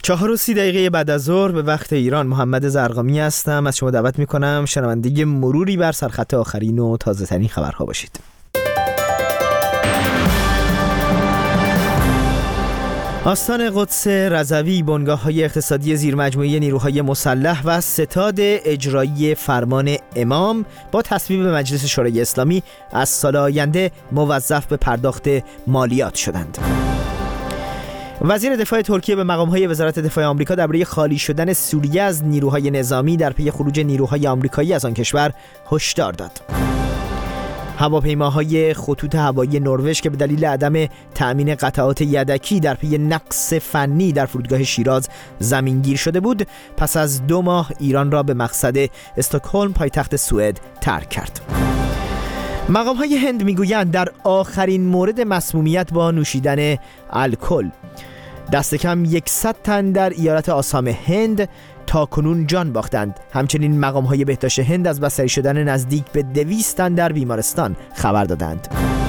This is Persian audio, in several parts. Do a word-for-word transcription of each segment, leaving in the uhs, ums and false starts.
چهار و سی دقیقه بعد از ظهر به وقت ایران، محمد زرقامی هستم. از شما دعوت میکنم شنونده مروری بر سرخط آخرین و تازه ترین خبرها باشید. آستان قدس رضوی، بنگاه‌های اقتصادی زیرمجموعه نیروهای مسلح و ستاد اجرایی فرمان امام با تصویب مجلس شورای اسلامی از سال آینده موظف به پرداخت مالیات شدند. وزیر دفاع ترکیه به مقام‌های وزارت دفاع آمریکا درباره خالی شدن سوریه از نیروهای نظامی در پی خروج نیروهای آمریکایی از آن کشور هشدار داد. هواپیماهای خطوط هوایی نروژ که به دلیل عدم تأمین قطعات یدکی در پی نقص فنی در فرودگاه شیراز زمینگیر شده بود، پس از دو ماه ایران را به مقصد استکهلم پایتخت سوئد ترک کرد. مقام‌های هند میگویند در آخرین مورد مسمومیت با نوشیدن الکل دست کم صد تن در ایالت آسام هند تا کنون جان باختند. همچنین مقام‌های بهداشت هند از بستری شدن نزدیک به دویست تن در بیمارستان خبر دادند.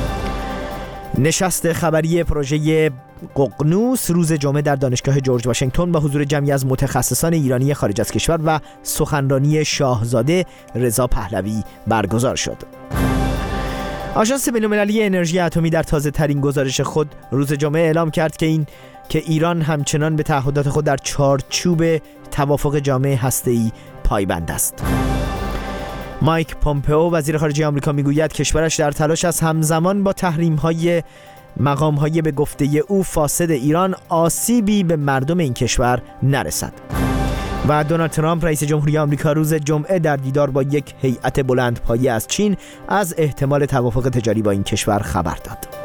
نشست خبری پروژه ققنوس روز جمعه در دانشگاه جورج واشنگتن با حضور جمعی از متخصصان ایرانی خارج از کشور و سخنرانی شاهزاده رضا پهلوی برگزار شد. آژانس بین‌المللی انرژی اتمی در تازه ترین گزارش خود روز جمعه اعلام کرد که این که ایران همچنان به تعهدات خود در چارچوب توافق جامع هسته‌ای پایبند است. مایک پومپئو وزیر خارجه آمریکا میگوید کشورش در تلاش است همزمان با تحریم‌های مقام‌های به گفته او فاسد ایران آسیبی به مردم این کشور نرسد. و دونالد ترامپ رئیس جمهوری آمریکا روز جمعه در دیدار با یک هیئت بلندپایه از چین از احتمال توافق تجاری با این کشور خبر داد.